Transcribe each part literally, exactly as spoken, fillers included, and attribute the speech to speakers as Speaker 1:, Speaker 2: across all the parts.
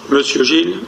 Speaker 1: Monsieur Gilles.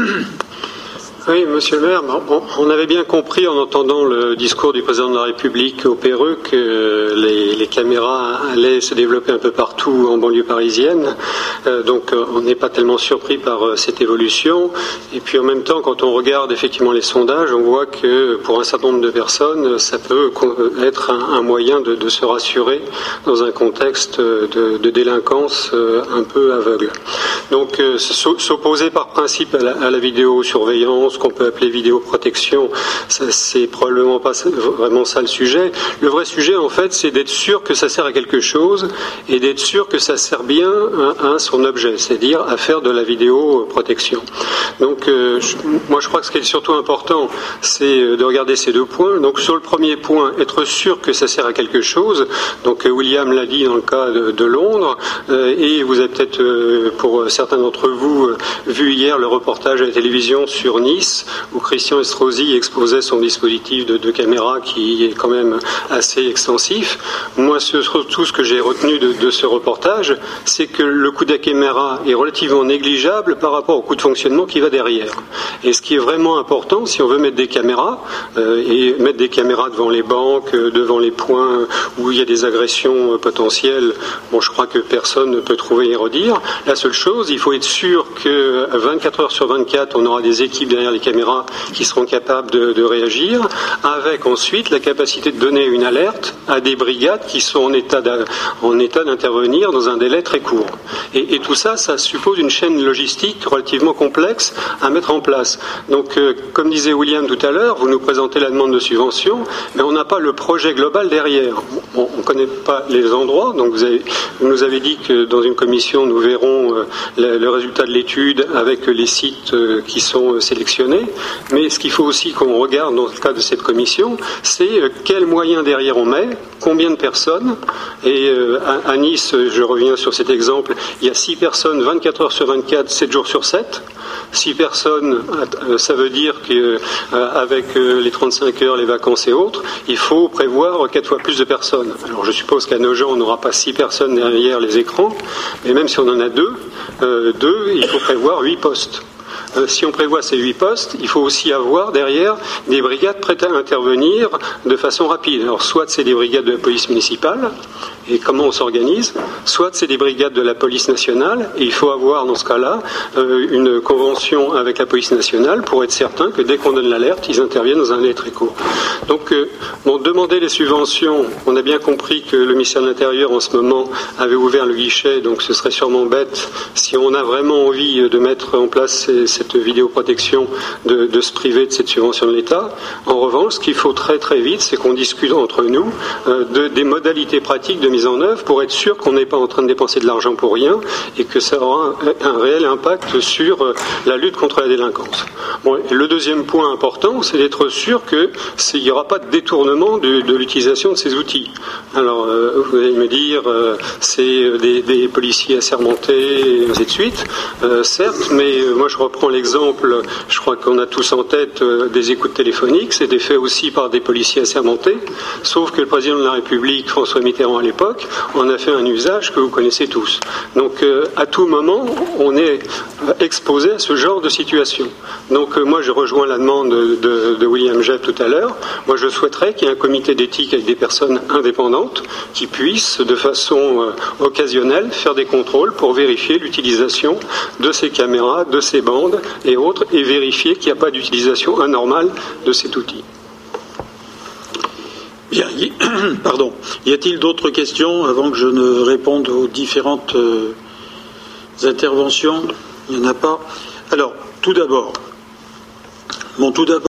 Speaker 2: Oui, monsieur le maire, bon, on avait bien compris en entendant le discours du président de la République au Péreux que les, les caméras allaient se développer un peu partout en banlieue parisienne. Euh, donc on n'est pas tellement surpris par euh, cette évolution. Et puis en même temps, quand on regarde effectivement les sondages, on voit que pour un certain nombre de personnes, ça peut être un, un moyen de, de se rassurer dans un contexte de, de délinquance euh, un peu aveugle. Donc euh, s'opposer par principe à la, à la vidéosurveillance, ce qu'on peut appeler vidéoprotection, ça, c'est probablement pas vraiment ça le sujet. Le vrai sujet, en fait, c'est d'être sûr que ça sert à quelque chose et d'être sûr que ça sert bien à, à son objet, c'est-à-dire à faire de la vidéoprotection. Donc, euh, je, moi, je crois que ce qui est surtout important, c'est de regarder ces deux points. Donc, sur le premier point, être sûr que ça sert à quelque chose. Donc, William l'a dit dans le cas de, de Londres, euh, et vous avez peut-être, euh, pour certains d'entre vous, euh, vu hier le reportage à la télévision sur Nice, où Christian Estrosi exposait son dispositif de, de caméra qui est quand même assez extensif. Moi, surtout, ce que j'ai retenu de, de ce reportage, c'est que le coût de la caméra est relativement négligeable par rapport au coût de fonctionnement qui va derrière. Et ce qui est vraiment important, si on veut mettre des caméras, euh, et mettre des caméras devant les banques, euh, devant les points où il y a des agressions euh, potentielles, bon, je crois que personne ne peut trouver et redire. La seule chose, il faut être sûr que vingt-quatre heures sur vingt-quatre, on aura des équipes derrière les caméras qui seront capables de, de réagir, avec ensuite la capacité de donner une alerte à des brigades qui sont en état, en état d'intervenir dans un délai très court. Et, et tout ça, ça suppose une chaîne logistique relativement complexe à mettre en place. Donc, euh, comme disait William tout à l'heure, vous nous présentez la demande de subvention, mais on n'a pas le projet global derrière. On ne connaît pas les endroits, donc vous, avez, vous nous avez dit que dans une commission, nous verrons euh, le, le résultat de l'étude avec les sites euh, qui sont euh, sélectionnés. Mais ce qu'il faut aussi qu'on regarde dans le cas de cette commission, c'est quels moyens derrière on met, combien de personnes. Et euh, à, à Nice, je reviens sur cet exemple, il y a six personnes, vingt-quatre heures sur vingt-quatre, sept jours sur sept. Six personnes, ça veut dire qu'avec les trente-cinq heures, les vacances et autres, il faut prévoir quatre fois plus de personnes. Alors je suppose qu'à Nogent, on n'aura pas six personnes derrière les écrans, mais même si on en a deux, euh, deux, il faut prévoir huit postes. Euh, si on prévoit ces huit postes, il faut aussi avoir derrière des brigades prêtes à intervenir de façon rapide. Alors soit c'est des brigades de la police municipale, et comment on s'organise, soit c'est des brigades de la police nationale, et il faut avoir dans ce cas-là euh, une convention avec la police nationale pour être certain que dès qu'on donne l'alerte, ils interviennent dans un délai très court. Donc, euh, bon, demander les subventions, on a bien compris que le ministère de l'Intérieur en ce moment avait ouvert le guichet, donc ce serait sûrement bête, si on a vraiment envie de mettre en place ces, cette vidéoprotection, de, de se priver de cette subvention de l'État. En revanche, ce qu'il faut très très vite, c'est qu'on discute entre nous euh, de, des modalités pratiques de mise en œuvre pour être sûr qu'on n'est pas en train de dépenser de l'argent pour rien et que ça aura un, un réel impact sur euh, la lutte contre la délinquance. Bon, et le deuxième point important, c'est d'être sûr qu'il n'y aura pas de détournement de, de l'utilisation de ces outils. Alors, euh, vous allez me dire, euh, c'est des, des policiers assermentés, et ainsi de suite. Euh, certes, mais euh, moi je reprends l'exemple, je crois qu'on a tous en tête euh, des écoutes téléphoniques, c'était fait aussi par des policiers assermentés, sauf que le président de la République, François Mitterrand à l'époque, en a fait un usage que vous connaissez tous. Donc euh, à tout moment, on est exposé à ce genre de situation. Donc euh, moi je rejoins la demande de, de, de William Jebb tout à l'heure. Moi je souhaiterais qu'il y ait un comité d'éthique avec des personnes indépendantes qui puissent de façon euh, occasionnelle faire des contrôles pour vérifier l'utilisation de ces caméras, de ces bandes et autres, et vérifier qu'il n'y a pas d'utilisation anormale de cet outil.
Speaker 1: Bien, y... pardon. Y a-t-il d'autres questions avant que je ne réponde aux différentes euh, interventions? Il n'y en a pas. Alors, tout d'abord, bon, tout d'abord.